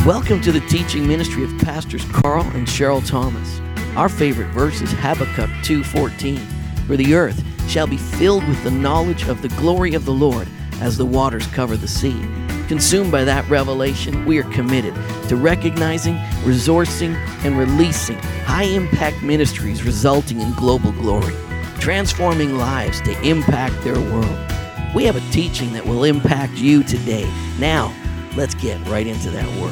Welcome to the teaching ministry of Pastors Carl and Cheryl Thomas. Our favorite verse is Habakkuk 2:14, "For the earth shall be filled with the knowledge of the glory of the Lord as the waters cover the sea." Consumed by that revelation, we are committed to recognizing, resourcing, and releasing high-impact ministries resulting in global glory, transforming lives to impact their world. We have a teaching that will impact you today. Now, let's get right into that word.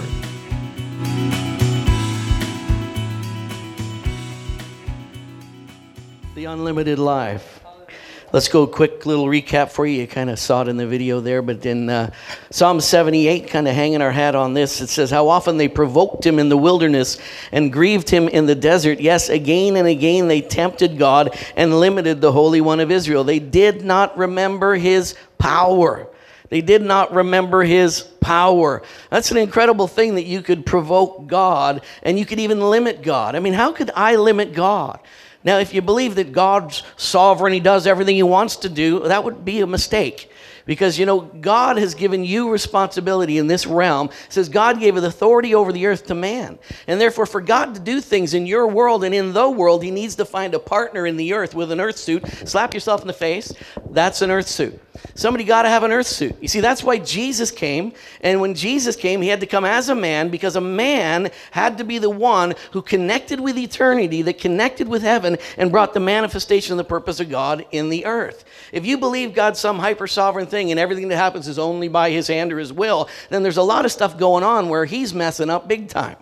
The unlimited life. Let's go a quick little recap for you. You kind of saw it in the video there, but in Psalm 78, kind of hanging our hat on this, it says, "How often they provoked him in the wilderness and grieved him in the desert. Yes, again and again they tempted God and limited the Holy One of Israel. They did not remember his power." They did not remember his power. That's an incredible thing, that you could provoke God and you could even limit God. I mean, how could I limit God? Now, if you believe that God's sovereign, he does everything he wants to do, that would be a mistake. Because, God has given you responsibility in this realm. It says God gave authority over the earth to man. And therefore, for God to do things in your world and in the world, he needs to find a partner in the earth with an earth suit. Slap yourself in the face. That's an earth suit. Somebody got to have an earth suit. You see, that's why Jesus came. And when Jesus came, he had to come as a man, because a man had to be the one who connected with eternity, that connected with heaven, and brought the manifestation of the purpose of God in the earth. If you believe God's some hyper-sovereign thing and everything that happens is only by his hand or his will, then there's a lot of stuff going on where he's messing up big time.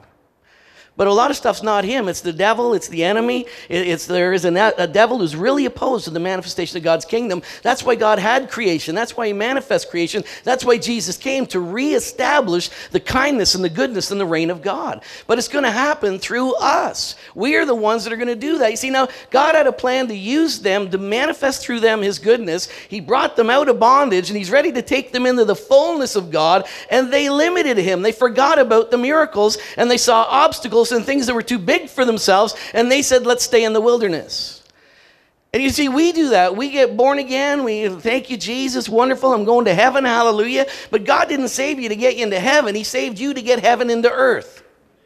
But a lot of stuff's not him. It's the devil. It's the enemy. There is a devil who's really opposed to the manifestation of God's kingdom. That's why God had creation. That's why he manifests creation. That's why Jesus came, to reestablish the kindness and the goodness and the reign of God. But it's going to happen through us. We are the ones that are going to do that. You see, now, God had a plan to use them, to manifest through them his goodness. He brought them out of bondage, and he's ready to take them into the fullness of God, and they limited him. They forgot about the miracles, and they saw obstacles and things that were too big for themselves, and they said, let's stay in the wilderness. And you see, we do that. We get born again. We thank you, Jesus, wonderful, I'm going to heaven, hallelujah. But God didn't save you to get you into heaven. He saved you to get heaven into earth.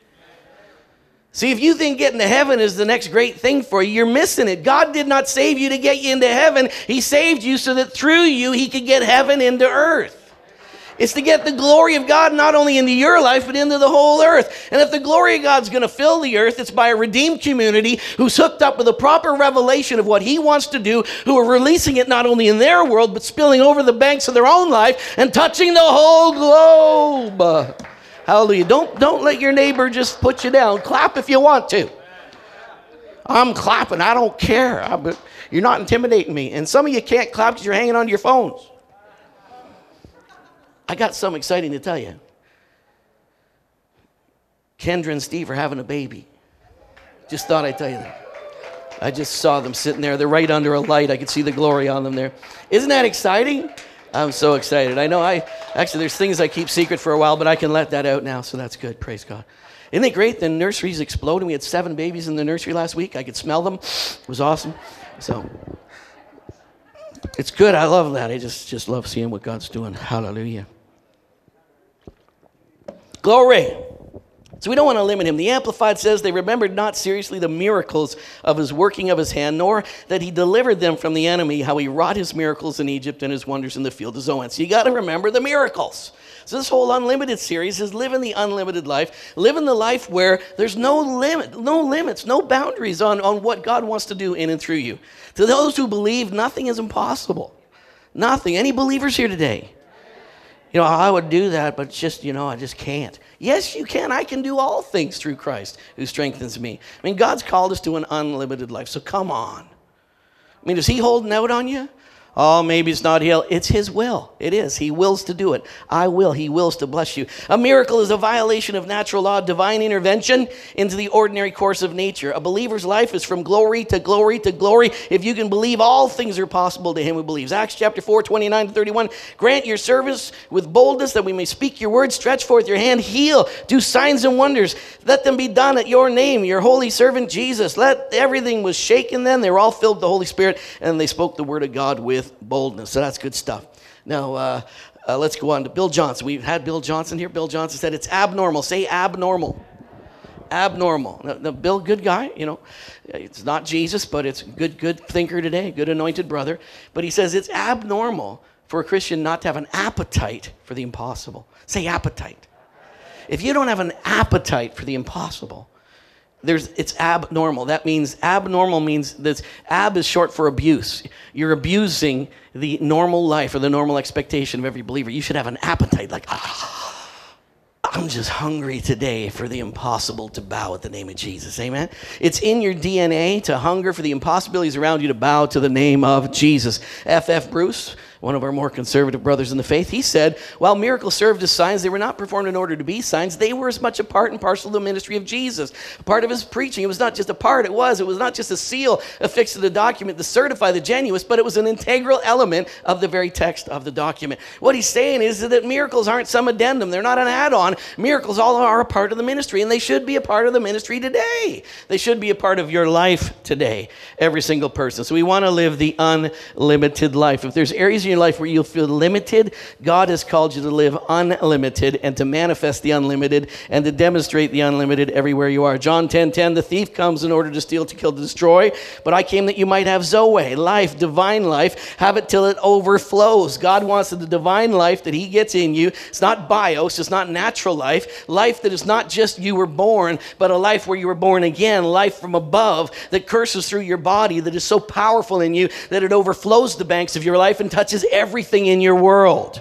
See, if you think getting to heaven is the next great thing for you, you're missing it. God did not save you to get you into heaven. He saved you so that through you, he could get heaven into earth. It's to get the glory of God not only into your life, but into the whole earth. And if the glory of God's going to fill the earth, it's by a redeemed community who's hooked up with a proper revelation of what he wants to do, who are releasing it not only in their world, but spilling over the banks of their own life and touching the whole globe. Hallelujah. Don't let your neighbor just put you down. Clap if you want to. I'm clapping. I don't care. You're not intimidating me. And some of you can't clap because you're hanging on to your phones. I got something exciting to tell you. Kendra and Steve are having a baby. Just thought I'd tell you that. I just saw them sitting there. They're right under a light. I could see the glory on them there. Isn't that exciting? I'm so excited. I know actually there's things I keep secret for a while, but I can let that out now, so that's good. Praise God. Isn't it great? The nursery's exploding. We had 7 babies in the nursery last week. I could smell them. It was awesome. So it's good. I love that. I just love seeing what God's doing. Hallelujah. Glory. So we don't want to limit him. The Amplified says, they remembered not seriously the miracles of his working of his hand, nor that he delivered them from the enemy, how he wrought his miracles in Egypt and his wonders in the field of Zoan. So you got to remember the miracles. So this whole Unlimited series is living the unlimited life, living the life where there's no limits, no boundaries on what God wants to do in and through you. To those who believe, nothing is impossible. Nothing. Any believers here today? I would do that, but just, I just can't. Yes, you can. I can do all things through Christ who strengthens me. God's called us to an unlimited life, so come on. Is he holding out on you? Oh, maybe it's not him. It's his will. It is. He wills to do it. I will. He wills to bless you. A miracle is a violation of natural law, divine intervention into the ordinary course of nature. A believer's life is from glory to glory to glory. If you can believe, all things are possible to him who believes. Acts chapter 4, 29 to 31. Grant your service with boldness that we may speak your word. Stretch forth your hand. Heal. Do signs and wonders. Let them be done at your name, your holy servant Jesus. Everything was shaken then. They were all filled with the Holy Spirit, and they spoke the word of God with boldness. So that's good stuff. Now, Let's go on to Bill Johnson. We've had Bill Johnson here. Bill Johnson said it's abnormal. Say abnormal. Abnormal. Now, Bill, good guy, you know. It's not Jesus, but it's a good thinker today, good anointed brother. But he says it's abnormal for a Christian not to have an appetite for the impossible. Say appetite. If you don't have an appetite for the impossible, it's abnormal. That means abnormal means that ab is short for abuse. You're abusing the normal life or the normal expectation of every believer. You should have an appetite like, I'm just hungry today for the impossible to bow at the name of Jesus. Amen? It's in your DNA to hunger for the impossibilities around you to bow to the name of Jesus. F.F. Bruce, one of our more conservative brothers in the faith, he said, while miracles served as signs, they were not performed in order to be signs. They were as much a part and parcel of the ministry of Jesus. A part of his preaching. It was not just a part. It was not just a seal affixed to the document to certify the genuine, but it was an integral element of the very text of the document. What he's saying is that miracles aren't some addendum. They're not an add-on. Miracles all are a part of the ministry, and they should be a part of the ministry today. They should be a part of your life today, every single person. So we want to live the unlimited life. If there's areas in your life where you'll feel limited, God has called you to live unlimited and to manifest the unlimited and to demonstrate the unlimited everywhere you are. John 10:10, the thief comes in order to steal, to kill, to destroy, but I came that you might have Zoe, life, divine life, have it till it overflows. God wants the divine life that he gets in you. It's not bios, it's not natural life that is not just you were born, but a life where you were born again, life from above that curses through your body, that is so powerful in you that it overflows the banks of your life and touches everything in your world.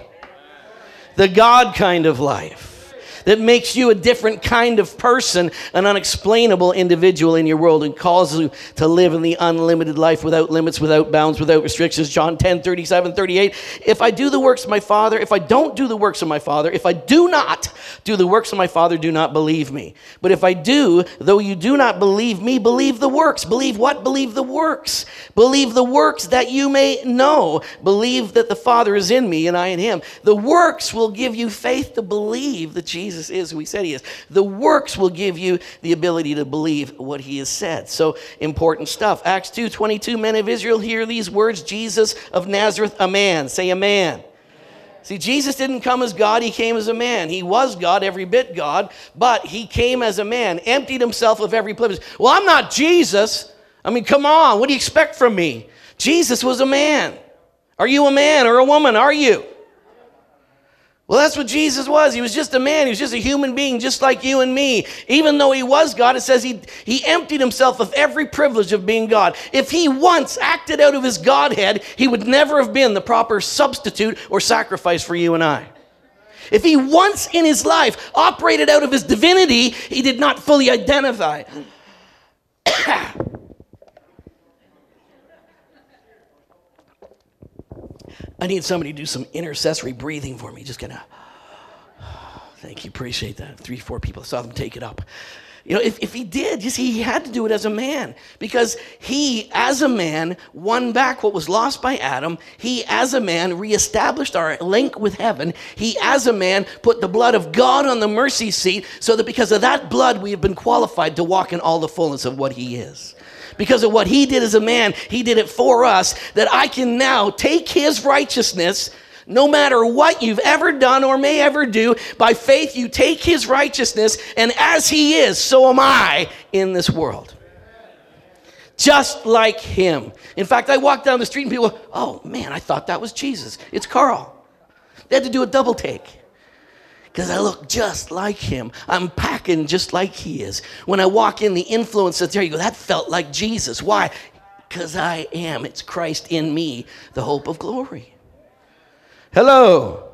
The God kind of life that makes you a different kind of person, an unexplainable individual in your world, and calls you to live in the unlimited life without limits, without bounds, without restrictions. John 10:37-38. If I do the works of my Father, if I don't do the works of my Father, if I do not do the works of my Father, do not believe me. But if I do, though you do not believe me, believe the works. Believe what? Believe the works. Believe the works that you may know. Believe that the Father is in me and I in him. The works will give you faith to believe that Jesus is who he said he is. The works will give you the ability to believe what he has said. So important stuff. Acts 2:22, men of Israel, hear these words, Jesus of Nazareth, a man. Say a man. See, Jesus didn't come as God, he came as a man. He was God, every bit God, but he came as a man, emptied himself of every privilege. Well, I'm not Jesus. I mean, come on, what do you expect from me? Jesus was a man. Are you a man or a woman? Are you? Well, that's what Jesus was. He was just a man. He was just a human being, just like you and me. Even though he was God, it says he emptied himself of every privilege of being God. If he once acted out of his Godhead, he would never have been the proper substitute or sacrifice for you and I. If he once in his life operated out of his divinity, he did not fully identify. I need somebody to do some intercessory breathing for me. Just gonna, thank you, appreciate that. 3-4 people, I saw them take it up. You know, if he did, you see, he had to do it as a man because he, as a man, won back what was lost by Adam. He, as a man, reestablished our link with heaven. He, as a man, put the blood of God on the mercy seat so that because of that blood, we have been qualified to walk in all the fullness of what he is. Because of what he did as a man, he did it for us, that I can now take his righteousness, no matter what you've ever done or may ever do. By faith, you take his righteousness, and as he is, so am I in this world. Just like him. In fact, I walk down the street and people go, oh man, I thought that was Jesus. It's Carl. They had to do a double take. Because I look just like him. I'm packing just like he is. When I walk in, the influence that's there, you go, that felt like Jesus. Why? Because I am. It's Christ in me, the hope of glory. Hello.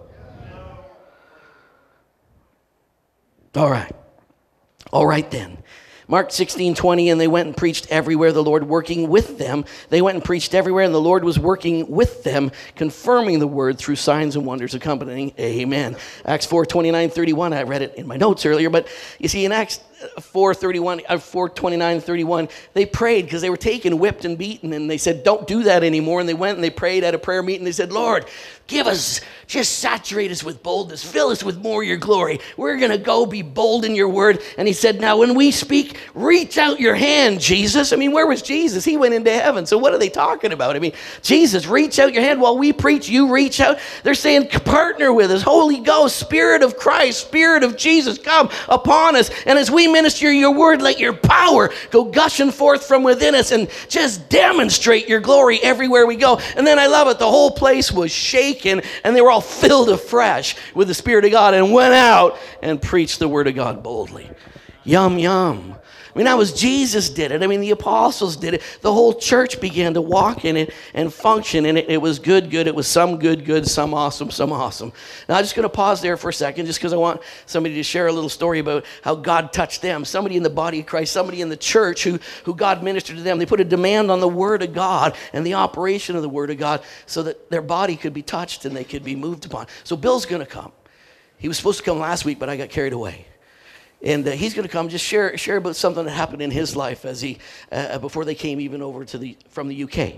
All right. All right then. Mark 16:20, and they went and preached everywhere, the Lord working with them. They went and preached everywhere, and the Lord was working with them, confirming the word through signs and wonders accompanying. Amen. Acts 4:29-31, I read it in my notes earlier, but you see, in Acts 4:31, 4:29-31, they prayed because they were taken, whipped, and beaten. And they said, don't do that anymore. And they went and they prayed at a prayer meeting. They said, Lord, give us, just saturate us with boldness. Fill us with more of your glory. We're going to go be bold in your word. And he said, now when we speak, reach out your hand, Jesus. I mean, where was Jesus? He went into heaven. So what are they talking about? I mean, Jesus, reach out your hand while we preach. You reach out. They're saying, partner with us. Holy Ghost, Spirit of Christ, Spirit of Jesus, come upon us. And as we minister your word, let your power go gushing forth from within us and just demonstrate your glory everywhere we go. And then I love it. The whole place was shaken. And they were all filled afresh with the Spirit of God and went out and preached the word of God boldly. Yum, yum. I mean, that was Jesus did it. I mean, the apostles did it. The whole church began to walk in it and function in it. It was good. It was some good, some awesome, some awesome. Now, I'm just going to pause there for a second just because I want somebody to share a little story about how God touched them. Somebody in the body of Christ, somebody in the church who God ministered to them. They put a demand on the word of God and the operation of the word of God so that their body could be touched and they could be moved upon. So Bill's going to come. He was supposed to come last week, but I got carried away. And he's going to come just share about something that happened in his life as he before they came even over from the UK.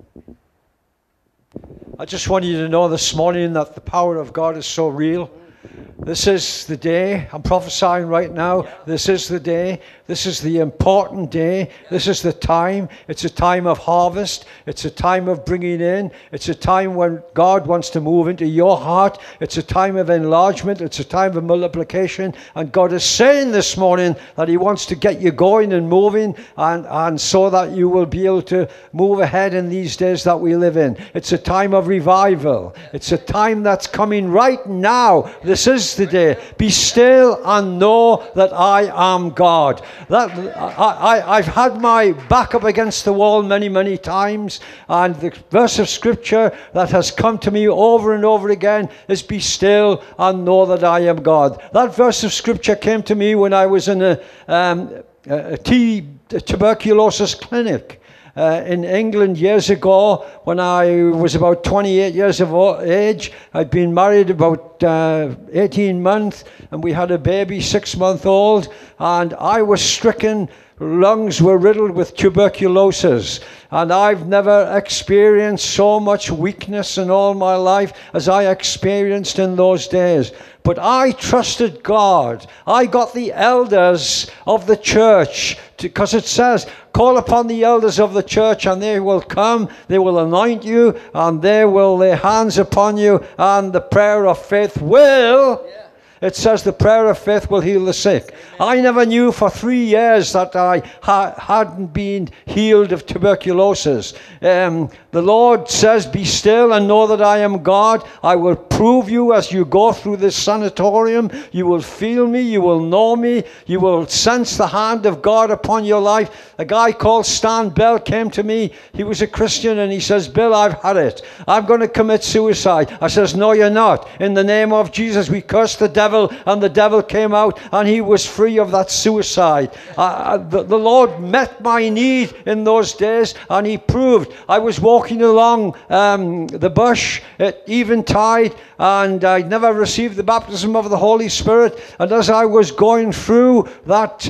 I just want you to know this morning that the power of God is so real. This is the day. I'm prophesying right now. This is the day. This is the important day. This is the time. It's a time of harvest. It's a time of bringing in. It's a time when God wants to move into your heart. It's a time of enlargement. It's a time of multiplication. And God is saying this morning that he wants to get you going and moving and so that you will be able to move ahead in these days that we live in. It's a time of revival. It's a time that's coming right now. This is the day. Be still and know that I am God. I've had my back up against the wall many times, and the verse of scripture that has come to me over and over again is be still and know that I am God. That verse of scripture came to me when I was in a tuberculosis clinic in England years ago when I was about 28 years of age. I'd been married about 18 months and we had a baby 6-month-old, and I was stricken. Lungs were riddled with tuberculosis, and I've never experienced so much weakness in all my life as I experienced in those days. But I trusted God. I got the elders of the church, because it says, call upon the elders of the church and they will come, they will anoint you, and they will lay hands upon you, and the prayer of faith will... It says the prayer of faith will heal the sick. I never knew for 3 years that I hadn't been healed of tuberculosis. The Lord says, be still and know that I am God. I will prove you as you go through this sanatorium. You will feel me. You will know me. You will sense the hand of God upon your life. A guy called Stan Bell came to me. He was a Christian, and he says, Bill, I've had it. I'm going to commit suicide. I says, no, you're not. In the name of Jesus, we curse the devil, and the devil came out, and he was free of that suicide. The Lord met my need in those days, and he proved. I was walking along the bush at eventide, and I never received the baptism of the Holy Spirit, and as I was going through that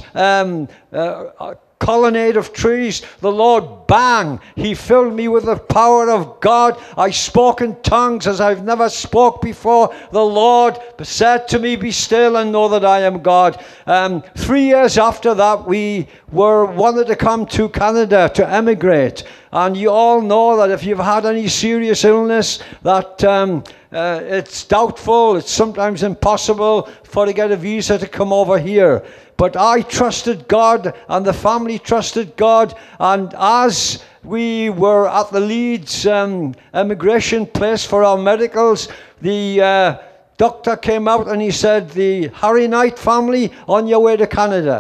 colonnade of trees, the Lord, bang, he filled me with the power of God. I spoke in tongues as I've never spoke before. The Lord said to me, be still and know that I am God. 3 years after that, we wanted to come to Canada to emigrate. And you all know that if you've had any serious illness, that it's doubtful, it's sometimes impossible to get a visa to come over here. But I trusted God, and the family trusted God, and as we were at the Leeds immigration place for our medicals, the doctor came out and he said, the Harry Knight family, on your way to Canada.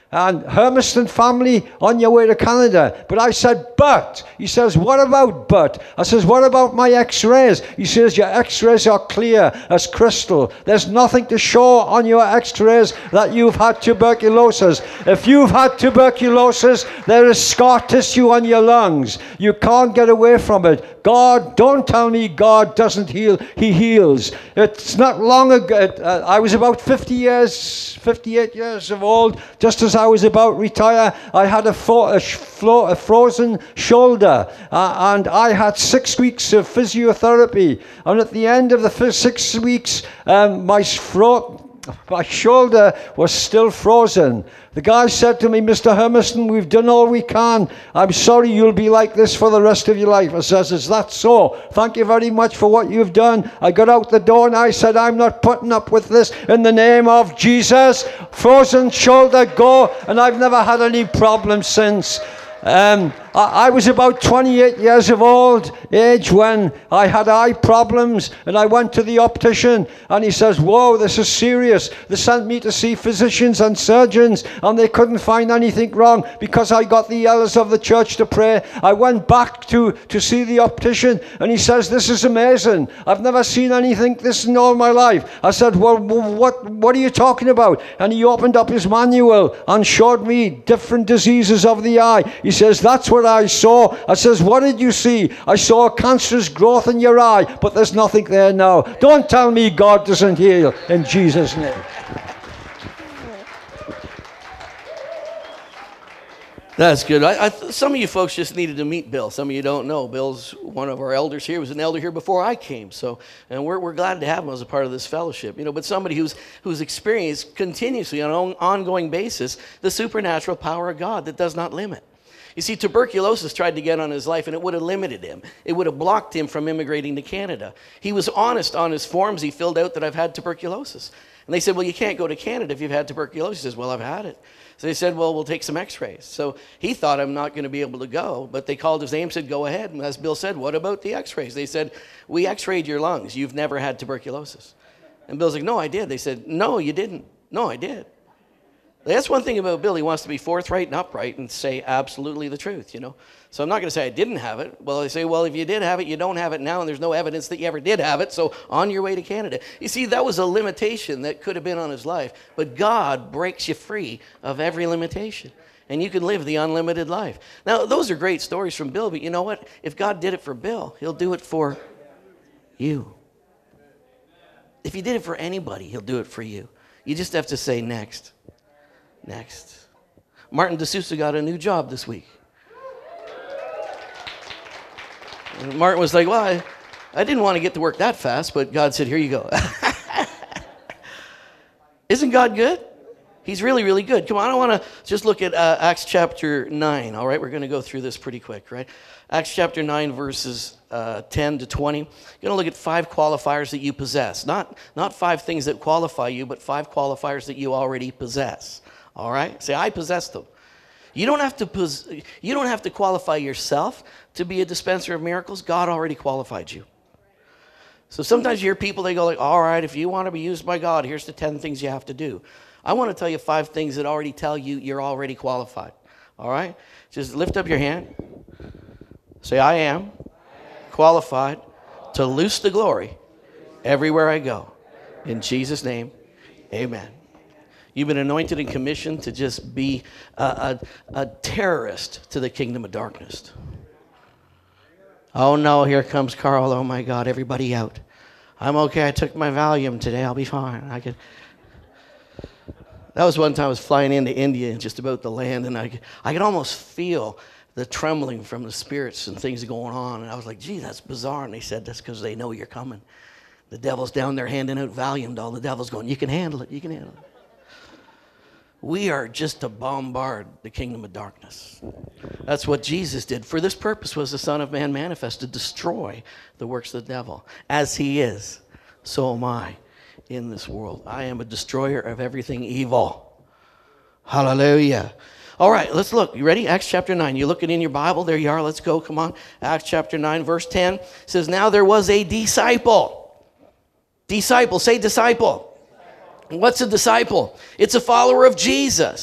and Hermiston family on your way to Canada. But I said, but. He says, what about but? I says, what about my x-rays? He says, your x-rays are clear as crystal. There's nothing to show on your x-rays that you've had tuberculosis. If you've had tuberculosis, there is scar tissue on your lungs. You can't get away from it. God, don't tell me God doesn't heal. He heals. It's not long ago. I was about 58 years of old, just as I was about to retire. I had a frozen shoulder, and I had 6 weeks of physiotherapy. And at the end of the 6 weeks, my shoulder was still frozen. The guy said to me, Mr. Hermiston, we've done all we can. I'm sorry you'll be like this for the rest of your life. I says, is that so? Thank you very much for what you've done. I got out the door and I said, I'm not putting up with this in the name of Jesus. Frozen shoulder, go. And I've never had any problems since. I was about 28 years of age when I had eye problems, and I went to the optician, and he says, whoa, this is serious. They sent me to see physicians and surgeons, and they couldn't find anything wrong because I got the elders of the church to pray. I went back to see the optician, and he says, this is amazing. I've never seen anything this in all my life. I said, well, what are you talking about? And he opened up his manual and showed me different diseases of the eye. He says, that's what I saw. I says, what did you see? I saw a cancerous growth in your eye, but there's nothing there now. Don't tell me God doesn't heal in Jesus' name. That's good. Some of you folks just needed to meet Bill. Some of you don't know. Bill's one of our elders here. He was an elder here before I came. And we're glad to have him as a part of this fellowship. But somebody who's experienced continuously on an ongoing basis the supernatural power of God that does not limit. You see, tuberculosis tried to get on his life, and it would have limited him. It would have blocked him from immigrating to Canada. He was honest on his forms. He filled out that I've had tuberculosis. And they said, well, you can't go to Canada if you've had tuberculosis. He says, well, I've had it. So they said, well, we'll take some x-rays. So he thought, I'm not going to be able to go. But they called his name and said, go ahead. And as Bill said, what about the x-rays? They said, we x-rayed your lungs. You've never had tuberculosis. And Bill's like, no, I did. They said, no, you didn't. No, I did. That's one thing about Bill. He wants to be forthright and upright and say absolutely the truth, So I'm not going to say I didn't have it. Well, they say, well, if you did have it, you don't have it now, and there's no evidence that you ever did have it, so on your way to Canada. You see, that was a limitation that could have been on his life, but God breaks you free of every limitation, and you can live the unlimited life. Now, those are great stories from Bill, but you know what? If God did it for Bill, he'll do it for you. If he did it for anybody, he'll do it for you. You just have to say next. Next. Martin D'Souza got a new job this week. And Martin was like, well, I didn't want to get to work that fast, but God said, here you go. Isn't God good? He's really, really good. Come on, I want to just look at Acts chapter 9, all right? We're going to go through this pretty quick, right? Acts chapter 9, verses 10 to 20. You're going to look at 5 qualifiers that you possess. Not 5 things that qualify you, but 5 qualifiers that you already possess. All right? Say, I possess them. You don't have to qualify yourself to be a dispenser of miracles. God already qualified you. So sometimes you hear people, they go like, all right, if you want to be used by God, here's the 10 things you have to do. I want to tell you 5 things that already tell you you're already qualified. All right? Just lift up your hand. Say, I am qualified to loose the glory everywhere I go. In Jesus' name, amen. You've been anointed and commissioned to just be a terrorist to the kingdom of darkness. Oh no, here comes Carl. Oh my God, everybody out. I'm okay. I took my Valium today. I'll be fine. That was one time I was flying into India and just about to land, and I could almost feel the trembling from the spirits and things going on. And I was like, gee, that's bizarre. And they said, that's because they know you're coming. The devil's down there handing out Valium to all the devils going, you can handle it. You can handle it. We are just to bombard the kingdom of darkness. That's what Jesus did. For this purpose was the Son of Man manifest, to destroy the works of the devil. As he is, so am I in this world. I am a destroyer of everything evil. Hallelujah. All right, let's look. You ready? Acts chapter 9. You're looking in your Bible. There you are. Let's go. Come on. Acts chapter 9, verse 10 says, now there was a disciple. Disciple. Say disciple. What's a disciple? It's a follower of Jesus.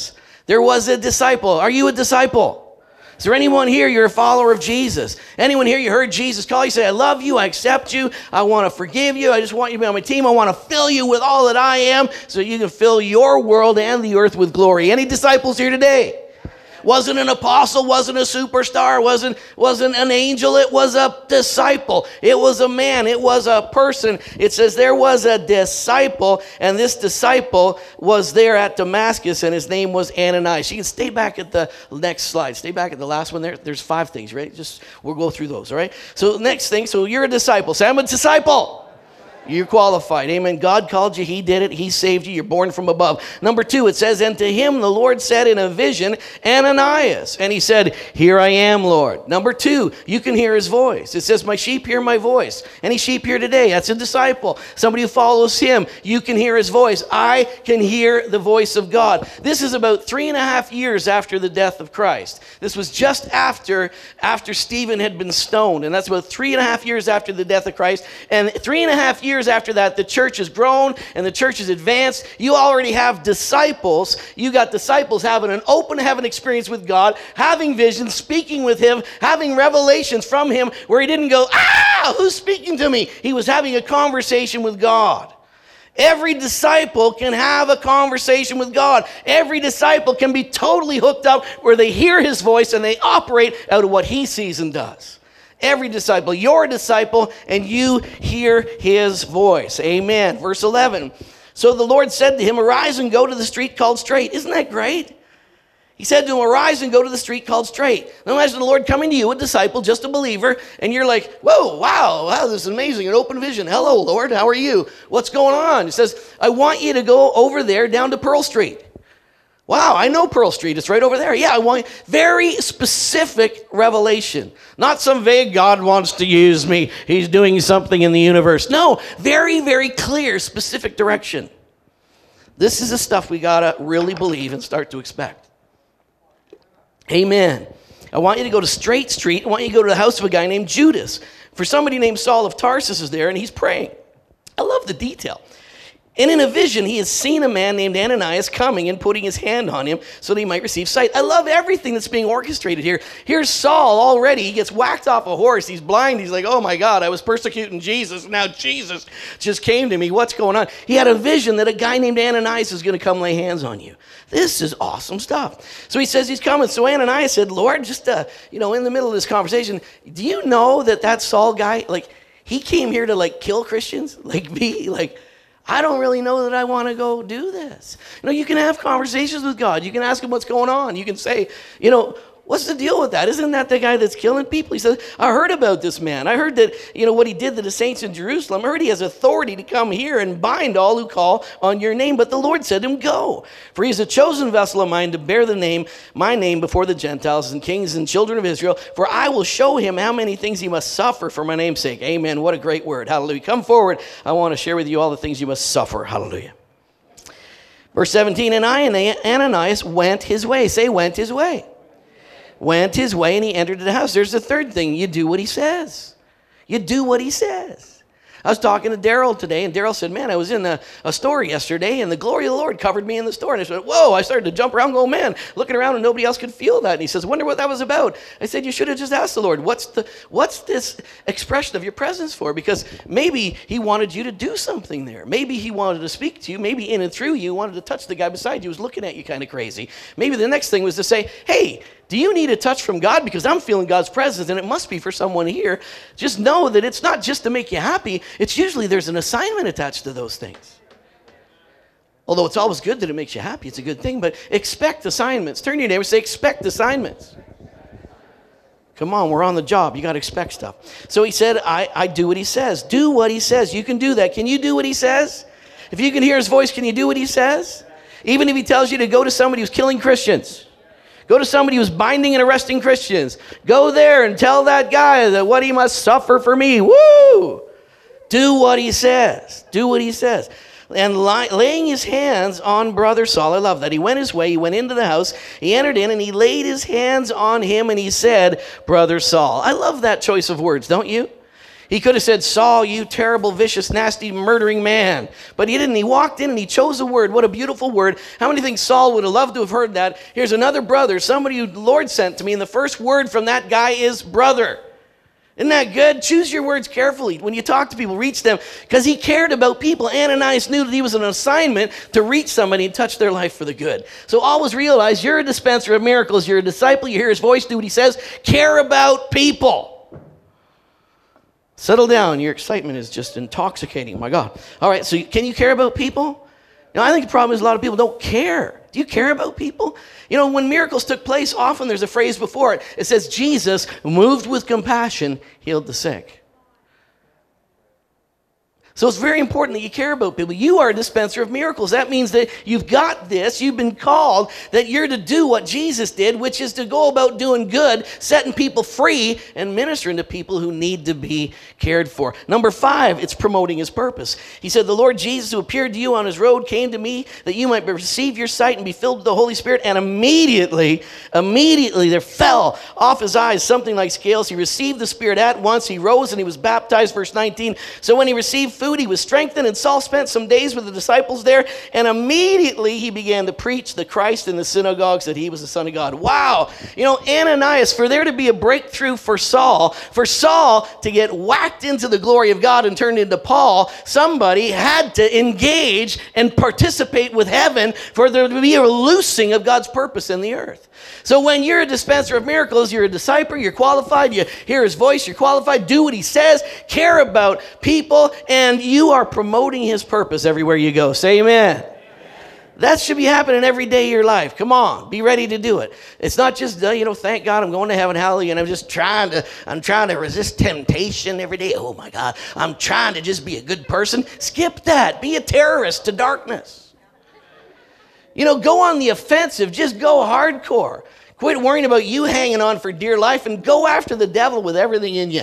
There was a disciple. Are you a disciple? Is there anyone here, you're a follower of Jesus? Anyone here, you heard Jesus call you, say, I love you, I accept you, I want to forgive you, I just want you to be on my team, I want to fill you with all that I am so you can fill your world and the earth with glory. Any disciples here today? Wasn't an apostle, wasn't a superstar, wasn't an angel, it was a disciple. It was a man, it was a person. It says there was a disciple, and this disciple was there at Damascus, and his name was Ananias. You can stay back at the next slide. Stay back at the last one there. There's 5 things, right? We'll go through those, all right? So next thing, so you're a disciple. Say, I'm a disciple. You're qualified. Amen. God called you. He did it. He saved you. You're born from above. Number 2, it says, and to him the Lord said in a vision, Ananias. And he said, here I am, Lord. Number 2, you can hear his voice. It says, my sheep hear my voice. Any sheep here today? That's a disciple. Somebody who follows him. You can hear his voice. I can hear the voice of God. This is about 3.5 years after the death of Christ. This was just after Stephen had been stoned. And that's about 3.5 years after the death of Christ. And 3.5 years after that, the church has grown and the church has advanced. You already have disciples. You got disciples having an open heaven experience with God, having visions, speaking with him, having revelations from him where he didn't go, who's speaking to me? He was having a conversation with God. Every disciple can have a conversation with God. Every disciple can be totally hooked up where they hear his voice and they operate out of what he sees and does. Every disciple, you're a disciple, and you hear his voice. Amen. Verse 11. So the Lord said to him, arise and go to the street called Straight. Isn't that great? He said to him, arise and go to the street called Straight. Now imagine the Lord coming to you, a disciple, just a believer, and you're like, whoa, wow, this is amazing, an open vision. Hello, Lord, how are you? What's going on? He says, I want you to go over there down to Pearl Street. Wow, I know Pearl Street. It's right over there. Yeah, I want very specific revelation. Not some vague, God wants to use me. He's doing something in the universe. No, very, very clear, specific direction. This is the stuff we got to really believe and start to expect. Amen. I want you to go to Straight Street. I want you to go to the house of a guy named Judas. For somebody named Saul of Tarsus is there, and he's praying. I love the detail. And in a vision, he has seen a man named Ananias coming and putting his hand on him so that he might receive sight. I love everything that's being orchestrated here. Here's Saul already. He gets whacked off a horse. He's blind. He's like, oh my God, I was persecuting Jesus. Now Jesus just came to me. What's going on? He had a vision that a guy named Ananias is going to come lay hands on you. This is awesome stuff. So he says he's coming. So Ananias said, Lord, just, in the middle of this conversation, do you know that Saul guy, he came here to kill Christians like me? I don't really know that I want to go do this. You can have conversations with God. You can ask him what's going on. You can say, what's the deal with that? Isn't that the guy that's killing people? He says, I heard about this man. I heard that, what he did to the saints in Jerusalem. I heard he has authority to come here and bind all who call on your name. But the Lord said to him, go. For he is a chosen vessel of mine to bear my name before the Gentiles and kings and children of Israel. For I will show him how many things he must suffer for my name's sake. Amen. What a great word. Hallelujah. Come forward. I want to share with you all the things you must suffer. Hallelujah. Verse 17, and Ananias went his way. Say, went his way. Went his way, and he entered the house. There's the third thing. You do what he says. You do what he says. I was talking to Daryl today, and Daryl said, man, I was in a store yesterday, and the glory of the Lord covered me in the store. And I said, whoa, I started to jump around going, man, looking around, and nobody else could feel that. And he says, I wonder what that was about. I said, you should have just asked the Lord, what's this expression of your presence for? Because maybe he wanted you to do something there. Maybe he wanted to speak to you. Maybe in and through you wanted to touch the guy beside you who was looking at you kind of crazy. Maybe the next thing was to say, hey, do you need a touch from God? Because I'm feeling God's presence, and it must be for someone here. Just know that it's not just to make you happy. It's usually there's an assignment attached to those things. Although it's always good that it makes you happy. It's a good thing, but expect assignments. Turn to your neighbor and say, expect assignments. Come on, we're on the job. You got to expect stuff. So he said, I do what he says. Do what he says. You can do that. Can you do what he says? If you can hear his voice, can you do what he says? Even if he tells you to go to somebody who's killing Christians. Go to somebody who's binding and arresting Christians. Go there and tell that guy that what he must suffer for me. Woo! Do what he says. Do what he says. And laying his hands on Brother Saul. I love that. He went his way. He went into the house. He entered in and he laid his hands on him and he said, Brother Saul. I love that choice of words, don't you? He could have said, Saul, you terrible, vicious, nasty, murdering man. But he didn't. He walked in and he chose a word. What a beautiful word. How many think Saul would have loved to have heard that? Here's another brother, somebody who the Lord sent to me, and the first word from that guy is brother. Isn't that good? Choose your words carefully. When you talk to people, reach them, because he cared about people. Ananias knew that he was an assignment to reach somebody and touch their life for the good. So always realize you're a dispenser of miracles. You're a disciple. You hear his voice, do what he says. Care about people. Settle down. Your excitement is just intoxicating. My God. All right, so can you care about people? I think the problem is a lot of people don't care. Do you care about people? When miracles took place, often there's a phrase before it. It says, Jesus, moved with compassion, healed the sick. So it's very important that you care about people. You are a dispenser of miracles. That means that you've got this. You've been called that you're to do what Jesus did, which is to go about doing good, setting people free, and ministering to people who need to be cared for. Number 5, it's promoting his purpose. He said, the Lord Jesus who appeared to you on his road came to me that you might receive your sight and be filled with the Holy Spirit. And immediately there fell off his eyes something like scales. He received the Spirit at once. He rose and he was baptized. Verse 19. So when he received food, he was strengthened, and Saul spent some days with the disciples there, and immediately he began to preach the Christ in the synagogues, that he was the Son of God. Wow. Ananias, for there to be a breakthrough for Saul to get whacked into the glory of God and turned into Paul, somebody had to engage and participate with heaven for there to be a loosing of God's purpose in the earth. So when you're a dispenser of miracles, you're a disciple, you're qualified, you hear his voice, you're qualified, do what he says, care about people, and you are promoting his purpose everywhere you go. Say amen. That should be happening every day of your life. Come on, be ready to do it. It's not just, thank God I'm going to heaven, hallelujah, and I'm trying to resist temptation every day. Oh my God, I'm trying to just be a good person. Skip that. Be a terrorist to darkness. Go on the offensive. Just go hardcore. Quit worrying about you hanging on for dear life and go after the devil with everything in you.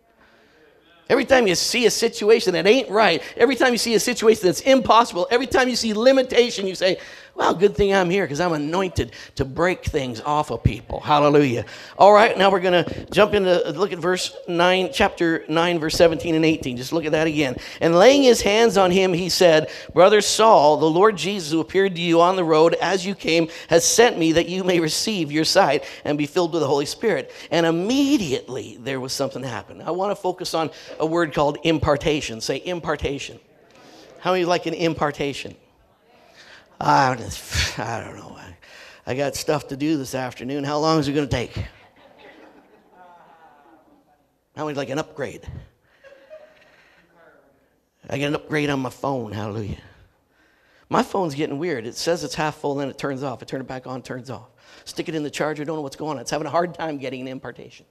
Every time you see a situation that ain't right, every time you see a situation that's impossible, every time you see limitation, you say, well, good thing I'm here because I'm anointed to break things off of people. Hallelujah. All right, now we're going to jump into, look at chapter 9, verse 17 and 18. Just look at that again. And laying his hands on him, he said, Brother Saul, the Lord Jesus who appeared to you on the road as you came has sent me that you may receive your sight and be filled with the Holy Spirit. And immediately there was something happen. I want to focus on a word called impartation. Say impartation. How many like an impartation? I don't know. I got stuff to do this afternoon. How long is it going to take? How many like an upgrade? I get an upgrade on my phone. Hallelujah. My phone's getting weird. It says it's half full, then it turns off. I turn it back on, turns off. Stick it in the charger, don't know what's going on. It's having a hard time getting an impartation.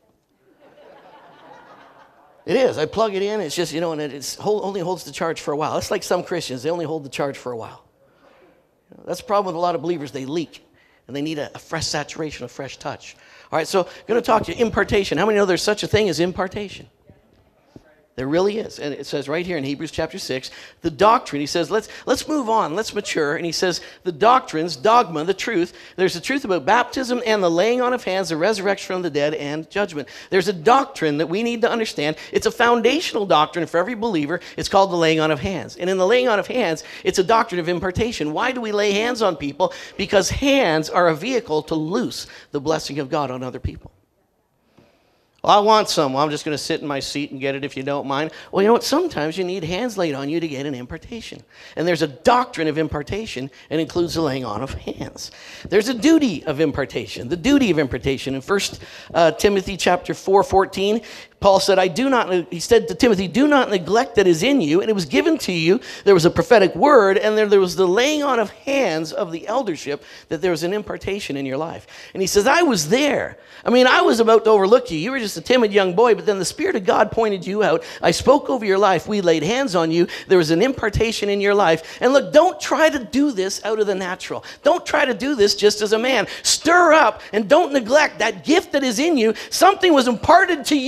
It is. I plug it in. It's just, and it only holds the charge for a while. It's like some Christians. They only hold the charge for a while. That's the problem with a lot of believers. They leak, and they need a fresh saturation, a fresh touch. All right, so I'm going to talk to you impartation. How many know there's such a thing as impartation? There really is. And it says right here in Hebrews chapter 6, the doctrine, he says, let's move on, let's mature. And he says, the doctrines, dogma, the truth, there's the truth about baptism and the laying on of hands, the resurrection from the dead, and judgment. There's a doctrine that we need to understand. It's a foundational doctrine for every believer. It's called the laying on of hands. And in the laying on of hands, it's a doctrine of impartation. Why do we lay hands on people? Because hands are a vehicle to loose the blessing of God on other people. Well, I want some. Well, I'm just going to sit in my seat and get it if you don't mind. Well, you know what? Sometimes you need hands laid on you to get an impartation. And there's a doctrine of impartation, and includes the laying on of hands. There's a duty of impartation. The duty of impartation. In 1 Timothy chapter 4:14, Paul said, he said to Timothy, do not neglect that is in you. And it was given to you. There was a prophetic word, and there was the laying on of hands of the eldership, that there was an impartation in your life. And he says, I was there. I was about to overlook you. You were just a timid young boy, but then the Spirit of God pointed you out. I spoke over your life. We laid hands on you. There was an impartation in your life. And look, don't try to do this out of the natural. Don't try to do this just as a man. Stir up and don't neglect that gift that is in you. Something was imparted to you to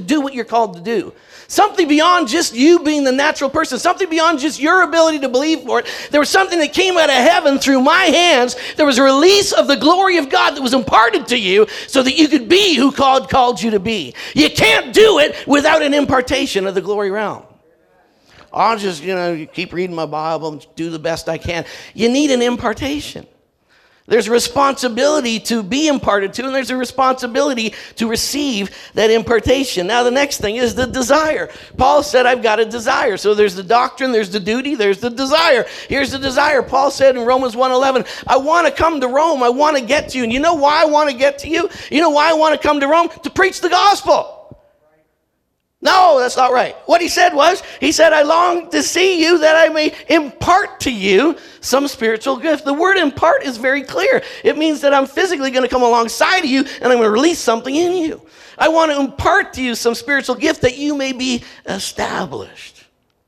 do what you're called to do. Something beyond just you being the natural person. Something beyond just your ability to believe for it. There was something that came out of heaven through my hands. There was a release of the glory of God that was imparted to you so that you could be who God called you to be. You can't do it without an impartation of the glory realm. I'll just, keep reading my Bible and do the best I can. You need an impartation. There's a responsibility to be imparted to, and there's a responsibility to receive that impartation. Now, the next thing is the desire. Paul said, I've got a desire. So there's the doctrine, there's the duty, there's the desire. Here's the desire. Paul said in Romans 1:11, I want to come to Rome. I want to get to you. And you know why I want to get to you? You know why I want to come to Rome? To preach the gospel. No, that's not right. What he said was, he said, I long to see you that I may impart to you some spiritual gift. The word impart is very clear. It means that I'm physically going to come alongside of you and I'm going to release something in you. I want to impart to you some spiritual gift that you may be established.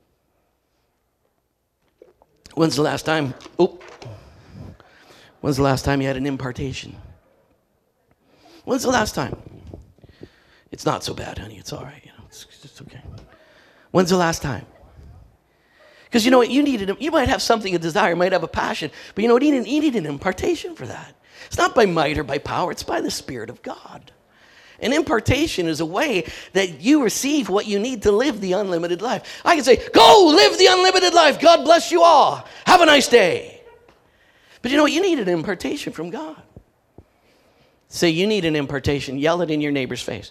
When's the last time you had an impartation? When's the last time? It's not so bad, honey. It's all right. It's okay. When's the last time? Because you know what? You might have something, a desire, you might have a passion, but you know what? You need an impartation for that. It's not by might or by power. It's by the Spirit of God. An impartation is a way that you receive what you need to live the unlimited life. I can say, go live the unlimited life. God bless you all. Have a nice day. But you know what? You need an impartation from God. Say, you need an impartation. Yell it in your neighbor's face.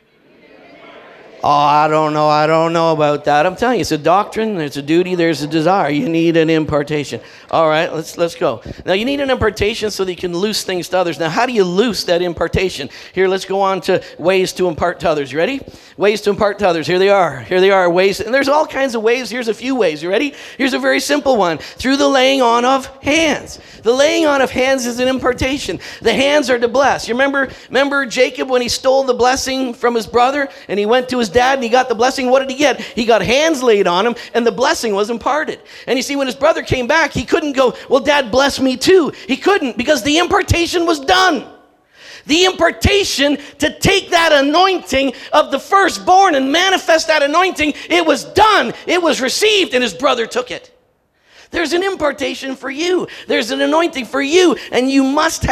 Oh, I don't know about that. I'm telling you, it's a doctrine, there's a duty, there's a desire. You need an impartation. All right, let's go. Now, you need an impartation so that you can loose things to others. Now, how do you loose that impartation? Here, let's go on to ways to impart to others. You ready? Ways to impart to others. Here they are, ways. And there's all kinds of ways. Here's a few ways. You ready? Here's a very simple one. Through the laying on of hands. The laying on of hands is an impartation. The hands are to bless. You remember Jacob when he stole the blessing from his brother and he went to his dad and he got the blessing? What did he get? He got hands laid on him and the blessing was imparted. And you see, when his brother came back, he couldn't go, well, Dad, bless me too. He couldn't, because the impartation was done. The impartation to take that anointing of the firstborn and manifest that anointing, it was done. It was received, and his brother took it. There's an impartation for you. There's an anointing for you, and you must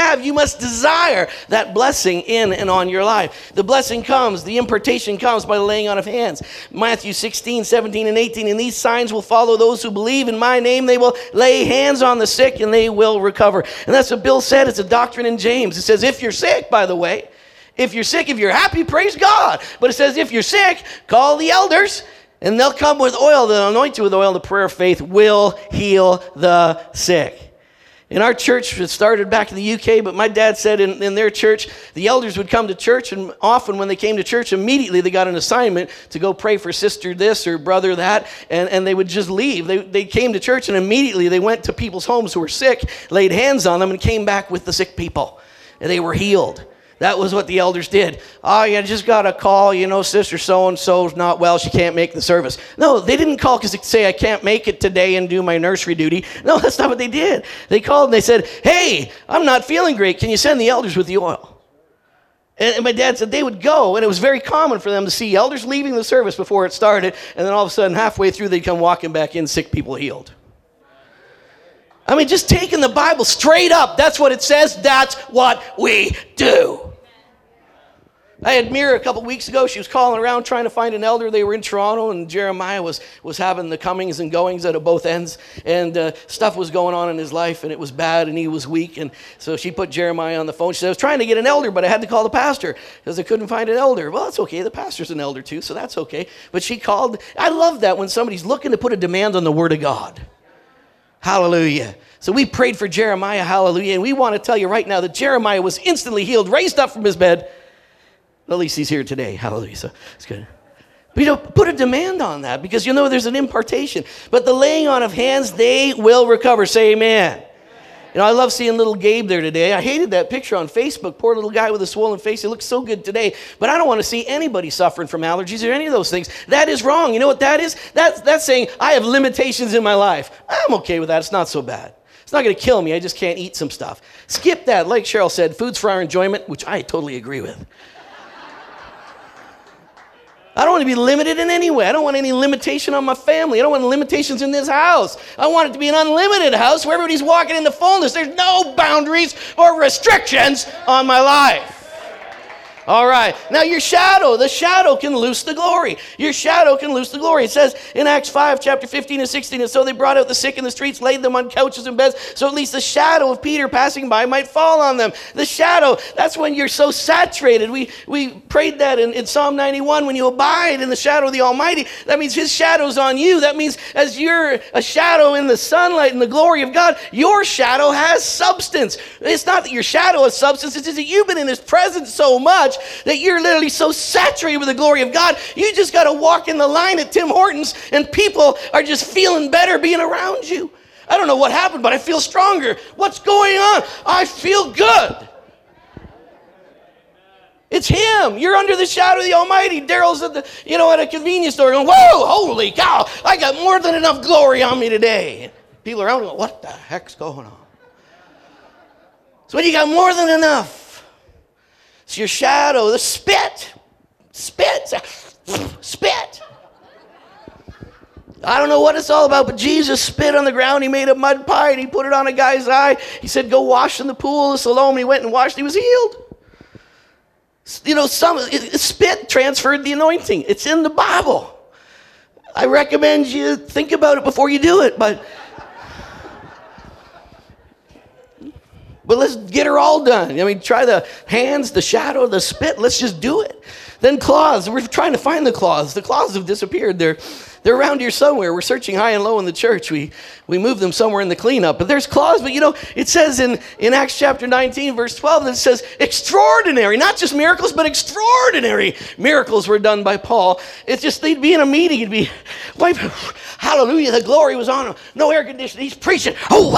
desire that blessing in and on your life. The blessing comes, the impartation comes by the laying on of hands. Matthew 16, 17, and 18, and these signs will follow those who believe in my name. They will lay hands on the sick, and they will recover. And that's what Bill said. It's a doctrine in James. It says, if you're sick, by the way, if you're happy, praise God. But it says, if you're sick, call the elders, and they'll come with oil, they'll anoint you with oil. The prayer of faith will heal the sick. In our church, it started back in the UK, but my dad said in their church, the elders would come to church, and often when they came to church, immediately they got an assignment to go pray for sister this or brother that, and they would just leave. They came to church, and immediately they went to people's homes who were sick, laid hands on them, and came back with the sick people, and they were healed. That was what the elders did. Oh, you just got a call, sister so-and-so's not well, she can't make the service. No, they didn't call because they say, I can't make it today and do my nursery duty. No, that's not what they did. They called and they said, hey, I'm not feeling great. Can you send the elders with the oil? And my dad said they would go, and it was very common for them to see elders leaving the service before it started, and then all of a sudden, halfway through, they'd come walking back in, sick people healed. I mean, just taking the Bible straight up, that's what it says, that's what we do. I had Mira a couple weeks ago. She was calling around trying to find an elder. They were in Toronto, and Jeremiah was having the comings and goings out of both ends, and stuff was going on in his life, and it was bad, and he was weak, and so she put Jeremiah on the phone. She said, I was trying to get an elder, but I had to call the pastor because I couldn't find an elder. Well, that's okay. The pastor's an elder too, so that's okay. But she called. I love that when somebody's looking to put a demand on the Word of God. Hallelujah. So we prayed for Jeremiah, hallelujah, and we want to tell you right now that Jeremiah was instantly healed, raised up from his bed. At least he's here today. Hallelujah. So it's good. But put a demand on that because there's an impartation. But the laying on of hands, they will recover. Say amen. I love seeing little Gabe there today. I hated that picture on Facebook. Poor little guy with a swollen face. He looks so good today. But I don't want to see anybody suffering from allergies or any of those things. That is wrong. You know what that is? That's saying I have limitations in my life. I'm okay with that. It's not so bad. It's not going to kill me. I just can't eat some stuff. Skip that. Like Cheryl said, food's for our enjoyment, which I totally agree with. I don't want to be limited in any way. I don't want any limitation on my family. I don't want limitations in this house. I want it to be an unlimited house where everybody's walking in the fullness. There's no boundaries or restrictions on my life. All right. Now the shadow can loose the glory. Your shadow can loose the glory. It says in Acts 5, chapter 15 and 16, and so they brought out the sick in the streets, laid them on couches and beds, so at least the shadow of Peter passing by might fall on them. The shadow, that's when you're so saturated. We prayed that in Psalm 91, when you abide in the shadow of the Almighty, that means his shadow's on you. That means as you're a shadow in the sunlight and the glory of God, your shadow has substance. It's not that your shadow has substance, it's just that you've been in his presence so much that you're literally so saturated with the glory of God, you just got to walk in the line at Tim Hortons and people are just feeling better being around you. I don't know what happened, but I feel stronger. What's going on? I feel good. It's him. You're under the shadow of the Almighty. Daryl's at a convenience store going, whoa, holy cow, I got more than enough glory on me today. People around go, what the heck's going on? So when you got more than enough, it's your shadow, the spit. I don't know what it's all about, but Jesus spit on the ground. He made a mud pie and he put it on a guy's eye. He said, go wash in the pool of Siloam. He went and washed. He was healed. Spit transferred the anointing. It's in the Bible. I recommend you think about it before you do it, but let's get her all done. I mean, try the hands, the shadow, the spit. Let's just do it. Then claws. We're trying to find the claws. The claws have disappeared. They're around here somewhere. We're searching high and low in the church. We moved them somewhere in the cleanup. But there's claws. But it says in Acts chapter 19, verse 12, that it says extraordinary. Not just miracles, but extraordinary miracles were done by Paul. It's just they'd be in a meeting. It'd be, hallelujah, the glory was on him. No air conditioning. He's preaching.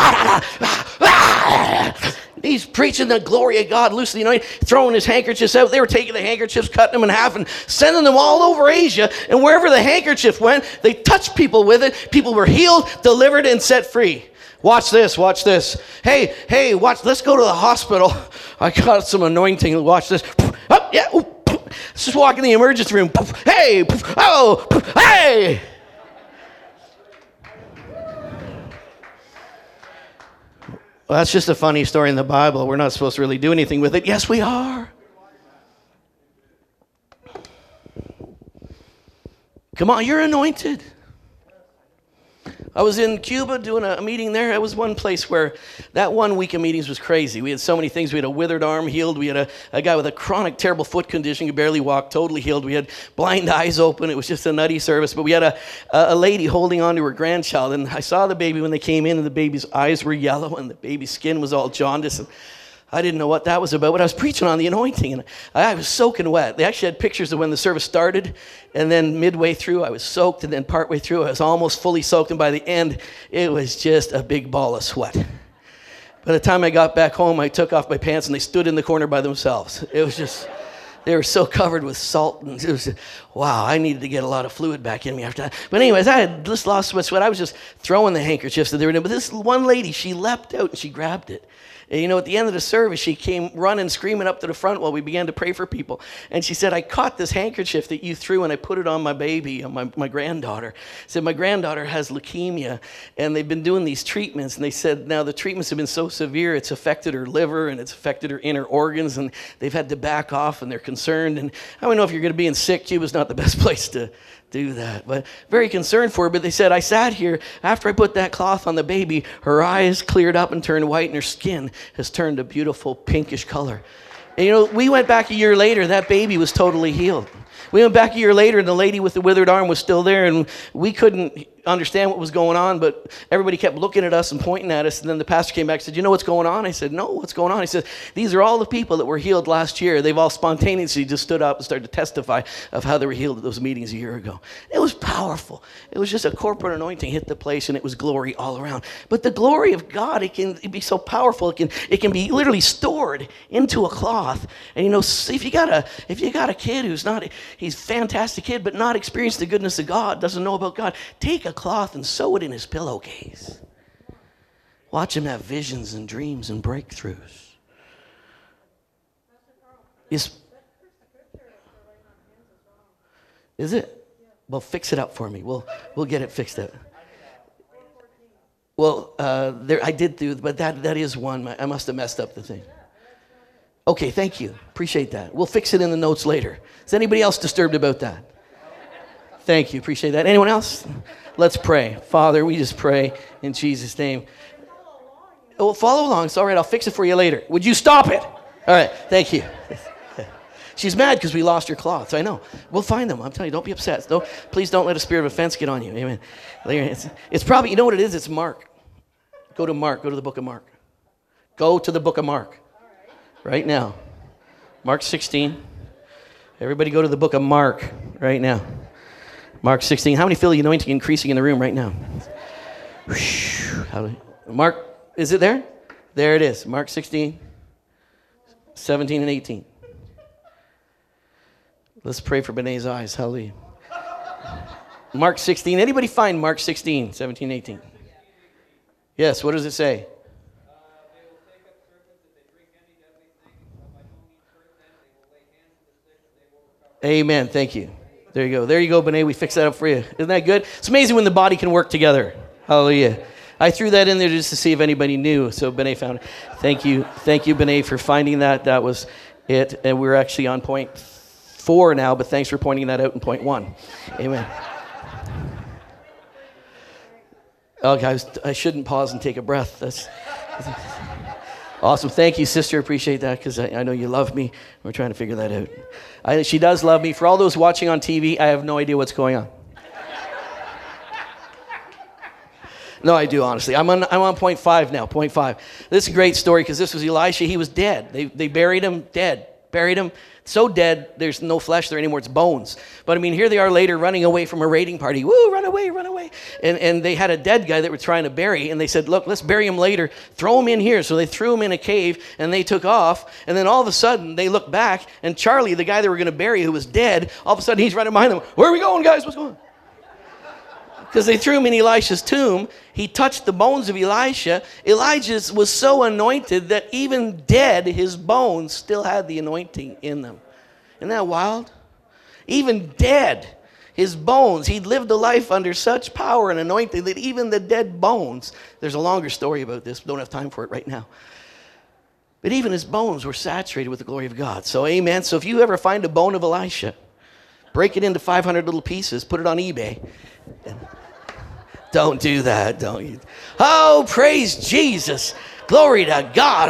He's preaching the glory of God, loosely anointed, throwing his handkerchiefs out. They were taking the handkerchiefs, cutting them in half, and sending them all over Asia. And wherever the handkerchief went, they touched people with it. People were healed, delivered, and set free. Watch this. Hey, watch. Let's go to the hospital. I got some anointing. Watch this. Oh, yeah. Let's just walk in the emergency room. Hey. Oh. Hey. Well, that's just a funny story in the Bible. We're not supposed to really do anything with it. Yes, we are. Come on, you're anointed. I was in Cuba doing a meeting there. It was one place where that 1 week of meetings was crazy. We had so many things. We had a withered arm healed. We had a guy with a chronic, terrible foot condition who barely walked, totally healed. We had blind eyes open. It was just a nutty service. But we had a lady holding on to her grandchild. And I saw the baby when they came in, and the baby's eyes were yellow, and the baby's skin was all jaundiced. And I didn't know what that was about, but I was preaching on the anointing, and I was soaking wet. They actually had pictures of when the service started, and then midway through, I was soaked, and then partway through, I was almost fully soaked, and by the end, it was just a big ball of sweat. By the time I got back home, I took off my pants, and they stood in the corner by themselves. It was just, they were so covered with salt, and it was, wow, I needed to get a lot of fluid back in me after that. But anyways, I had just lost my sweat. I was just throwing the handkerchiefs that they were doing, but this one lady, she leapt out, and she grabbed it. And at the end of the service, she came running, screaming up to the front while we began to pray for people. And she said, I caught this handkerchief that you threw, and I put it on my baby, on my granddaughter. She said, my granddaughter has leukemia, and they've been doing these treatments. And they said, now the treatments have been so severe, it's affected her liver, and it's affected her inner organs, and they've had to back off, and they're concerned. And I don't know if you're going to be in sick. Cuba's not the best place to do that, but very concerned for her. But they said, I sat here after I put that cloth on the baby, her eyes cleared up and turned white, and her skin has turned a beautiful pinkish color. And we went back a year later, that baby was totally healed. We went back a year later, and the lady with the withered arm was still there, and we couldn't understand what was going on, but everybody kept looking at us and pointing at us. And then the pastor came back and said, you know what's going on? I said, no, what's going on? He said, these are all the people that were healed last year. They've all spontaneously just stood up and started to testify of how they were healed at those meetings a year ago. It was powerful. It was just a corporate anointing hit the place, and it was glory all around. But the glory of God, it can be so powerful. It can be literally stored into a cloth. And if you got a kid he's a fantastic kid, but not experienced the goodness of God, doesn't know about God, take a cloth and sew it in his pillowcase. Watch him have visions and dreams and breakthroughs. Is it? Well, fix it up for me. We'll get it fixed up. Well, I did do, but that is one. I must have messed up the thing. Okay, thank you. Appreciate that. We'll fix it in the notes later. Is anybody else disturbed about that? Thank you. Appreciate that. Anyone else? Let's pray. Father, we just pray in Jesus' name. Oh, follow along. It's all right. I'll fix it for you later. Would you stop it? All right. Thank you. She's mad because we lost her cloths. I know. We'll find them. I'm telling you, don't be upset. Please don't let a spirit of offense get on you. Amen. It's probably, you know what it is? It's Mark. Go to Mark. Go to the book of Mark. Go to the book of Mark. Right now. Mark 16. Everybody go to the book of Mark right now. Mark 16. How many feel the anointing increasing in the room right now? Mark, is it there? There it is. Mark 16, 17 and 18. Let's pray for Bené's eyes. Hallelujah. Mark 16. Anybody find Mark 16, 17, 18? Yes, what does it say? Amen. Thank you. There you go. There you go, Bené. We fixed that up for you. Isn't that good? It's amazing when the body can work together. Hallelujah. I threw that in there just to see if anybody knew. So Bené found it. Thank you. Thank you, Bené, for finding that. That was it. And we're actually on point 4 now, but thanks for pointing that out in point 1. Amen. Oh, guys, I shouldn't pause and take a breath. That's awesome. Thank you, sister. Appreciate that because I know you love me. We're trying to figure that out. She does love me. For all those watching on TV, I have no idea what's going on. No, I do, honestly. I'm on point 5 now, point 5. This is a great story because this was Elisha. He was dead. They buried him dead. Buried him so dead, there's no flesh there anymore. It's bones. But, I mean, here they are later running away from a raiding party. Woo, run away, run away. And they had a dead guy that were trying to bury, and they said, look, let's bury him later. Throw him in here. So they threw him in a cave, and they took off. And then all of a sudden, they look back, and Charlie, the guy they were going to bury who was dead, all of a sudden, he's running behind them. Where are we going, guys? What's going on? Because they threw him in Elisha's tomb. He touched the bones of Elisha. Elijah was so anointed that even dead, his bones still had the anointing in them. Isn't that wild? Even dead, his bones, he'd lived a life under such power and anointing that even the dead bones, there's a longer story about this, don't have time for it right now. But even his bones were saturated with the glory of God. So amen. So if you ever find a bone of Elisha, break it into 500 little pieces, put it on eBay. Don't do that, don't you? Oh, praise Jesus. Glory to God.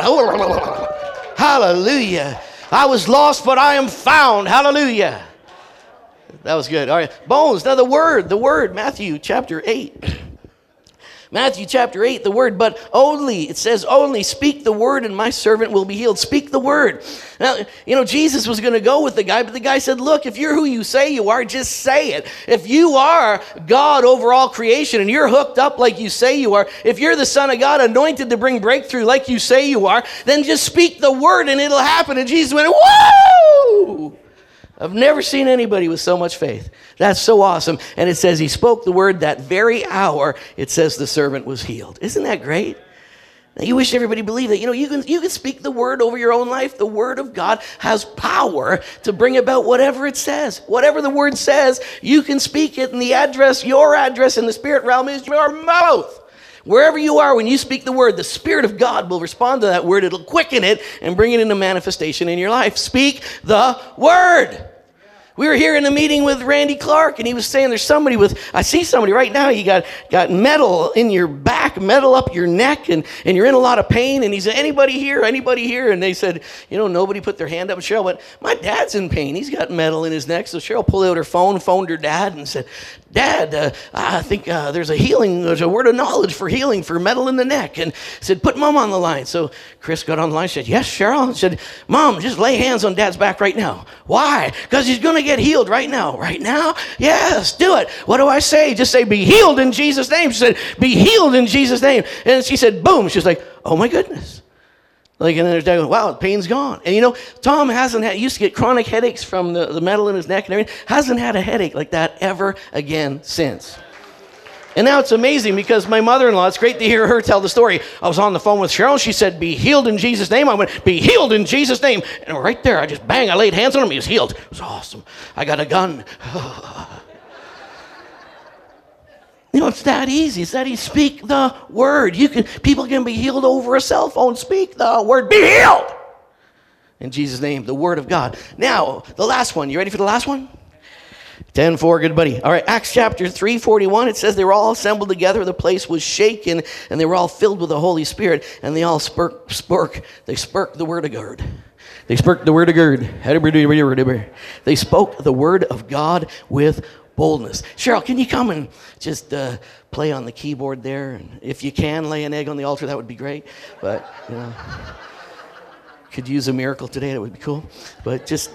Hallelujah. I was lost, but I am found. Hallelujah. That was good. All right. Bones. Now the word, Matthew chapter 8. Matthew chapter 8, the word, but only, it says only, speak the word and my servant will be healed. Speak the word. Now, you know, Jesus was going to go with the guy, but the guy said, look, if you're who you say you are, just say it. If you are God over all creation and you're hooked up like you say you are, if you're the Son of God anointed to bring breakthrough like you say you are, then just speak the word and it'll happen. And Jesus went, whoa! I've never seen anybody with so much faith. That's so awesome. And it says he spoke the word that very hour. It says the servant was healed. Isn't that great? Now, you wish everybody believed that. You know, you can speak the word over your own life. The word of God has power to bring about whatever it says. Whatever the word says, you can speak it. And the address, your address in the spirit realm is your mouth. Wherever you are, when you speak the word, the Spirit of God will respond to that word. It'll quicken it and bring it into manifestation in your life. Speak the word. We were here in a meeting with Randy Clark, and he was saying there's somebody I see somebody right now, you got metal in your back, metal up your neck, and you're in a lot of pain. And he said, anybody here? And they said, you know, nobody put their hand up. And Cheryl went, my dad's in pain. He's got metal in his neck. So Cheryl pulled out her phone, phoned her dad, and said, Dad, I think there's a word of knowledge for healing for metal in the neck. And said, put Mom on the line. So Chris got on the line and said, yes, Cheryl. And said, Mom, just lay hands on Dad's back right now. Why? Because he's going to get healed right now. Right now? Yes, do it. What do I say? Just say, be healed in Jesus' name. She said, be healed in Jesus' name. And she said, boom. She was like, oh my goodness. Like, and then there's Dad going, wow, the pain's gone. And you know, Tom used to get chronic headaches from the metal in his neck and everything. Hasn't had a headache like that ever again since. And now it's amazing because my mother-in-law, it's great to hear her tell the story. I was on the phone with Cheryl. She said, be healed in Jesus' name. I went, be healed in Jesus' name. And right there, I laid hands on him. He was healed. It was awesome. I got a gun. It's that easy. It's that easy. Speak the word. People can be healed over a cell phone. Speak the word. Be healed. In Jesus' name, the word of God. Now, the last one. You ready for the last one? 10:4, good buddy. All right, Acts chapter 3:41, it says they were all assembled together, the place was shaken, and they were all filled with the Holy Spirit, and they all spoke the word of God. They spoke the word of God. They spoke the word of God with boldness. Cheryl, can you come and just play on the keyboard there? And if you can, lay an egg on the altar, that would be great. But, could use a miracle today, that would be cool. But just...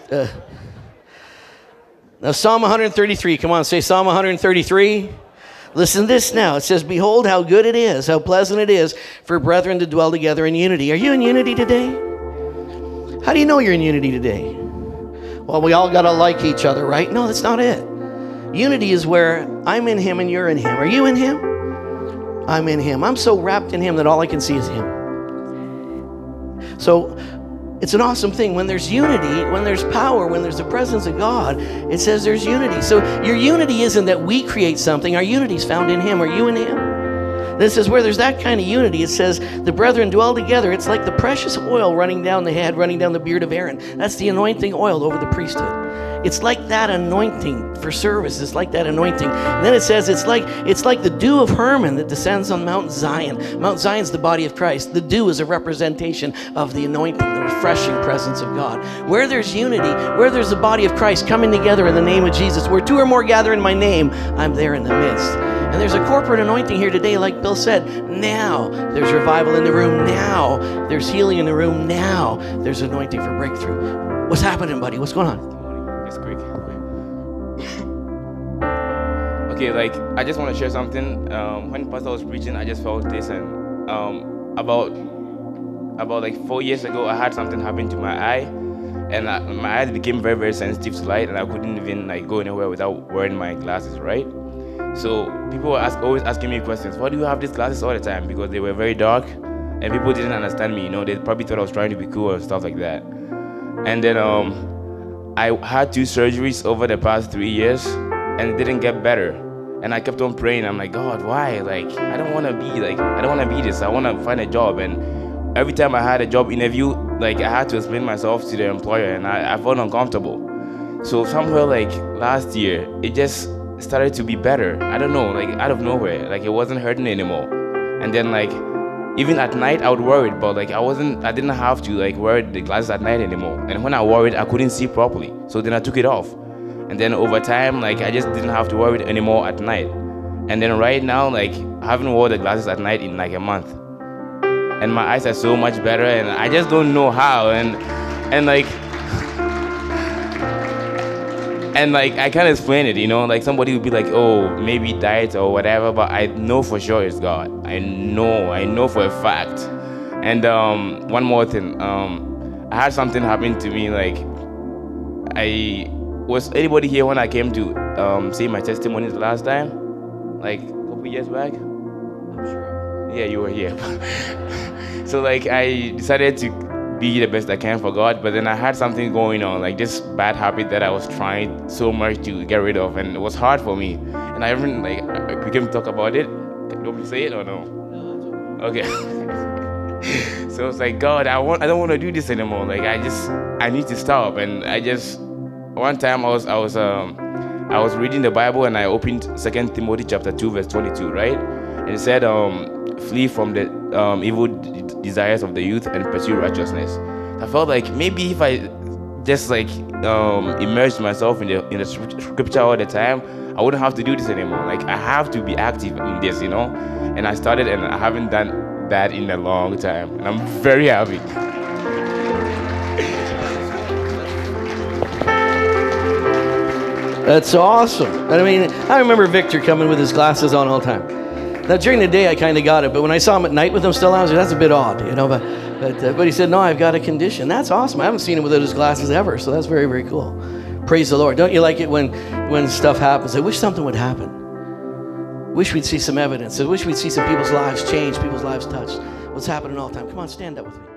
Now, Psalm 133, come on, say Psalm 133. Listen to this now. It says, behold how good it is, how pleasant it is for brethren to dwell together in unity. Are you in unity today? How do you know you're in unity today? Well, we all got to like each other, right? No, that's not it. Unity is where I'm in him and you're in him. Are you in him? I'm in him. I'm so wrapped in him that all I can see is him. So, it's an awesome thing. When there's unity, when there's power, when there's the presence of God, it says there's unity. So your unity isn't that we create something. Our unity is found in him. Are you in him? Then it says where there's that kind of unity, it says the brethren dwell together. It's like the precious oil running down the head, running down the beard of Aaron. That's the anointing oil over the priesthood. It's like that anointing for service. It's like that anointing. And then it says it's like the dew of Hermon that descends on Mount Zion. Mount Zion's the body of Christ. The dew is a representation of the anointing, the refreshing presence of God. Where there's unity, where there's the body of Christ coming together in the name of Jesus, where two or more gather in my name, I'm there in the midst. And there's a corporate anointing here today, like Bill said. Now there's revival in the room. Now there's healing in the room. Now there's anointing for breakthrough. What's happening, buddy? What's going on? It's quick. Okay, I just want to share something. When Pastor was preaching, I just felt this, and about 4 years ago, I had something happen to my eye, and my eyes became very, very sensitive to light, and I couldn't even go anywhere without wearing my glasses, right? So people were always asking me questions. Why do you have these glasses all the time? Because they were very dark, and people didn't understand me. They probably thought I was trying to be cool or stuff like that. And then I had 2 surgeries over the past 3 years, and it didn't get better. And I kept on praying. I'm like, God, why? I don't want to be I don't want to be this. I want to find a job. And every time I had a job interview, I had to explain myself to the employer, and I felt uncomfortable. So somewhere last year, it just started to be better. I don't know, out of nowhere. It wasn't hurting anymore. And then even at night, I would worry, but I didn't have to wear the glasses at night anymore. And when I wore it, I couldn't see properly. So then I took it off. And then over time, I just didn't have to wear it anymore at night. And then right now, I haven't worn the glasses at night in a month. And my eyes are so much better, and I just don't know how. And I can't explain it, somebody would be like, oh, maybe diet or whatever, but I know for sure it's God. I know for a fact. And one more thing, I had something happen to me, was anybody here when I came to say my testimony the last time? A couple years back? I'm sure. Yeah, you were here. So I decided to be the best I can for God, but then I had something going on, this bad habit that I was trying so much to get rid of, and it was hard for me. And I even we can talk about it. Do you want me to say it or no? No, it's okay. So it's God, I don't want to do this anymore. I need to stop. And one time I was reading the Bible, and I opened 2 Timothy chapter 2 verse 22, right? And it said, flee from the evil desires of the youth and pursue righteousness. I felt maybe if I just immerse myself in the scripture all the time, I wouldn't have to do this anymore. I have to be active in this, And I started, and I haven't done that in a long time, and I'm very happy. That's awesome. I remember Victor coming with his glasses on all the time. Now, during the day, I kind of got it, but when I saw him at night with them still on, I was like, that's a bit odd, But he said, no, I've got a condition. That's awesome. I haven't seen him without his glasses ever, so that's very, very cool. Praise the Lord. Don't you like it when stuff happens? I wish something would happen. Wish we'd see some evidence. I wish we'd see some people's lives changed, people's lives touched. What's happening all the time. Come on, stand up with me.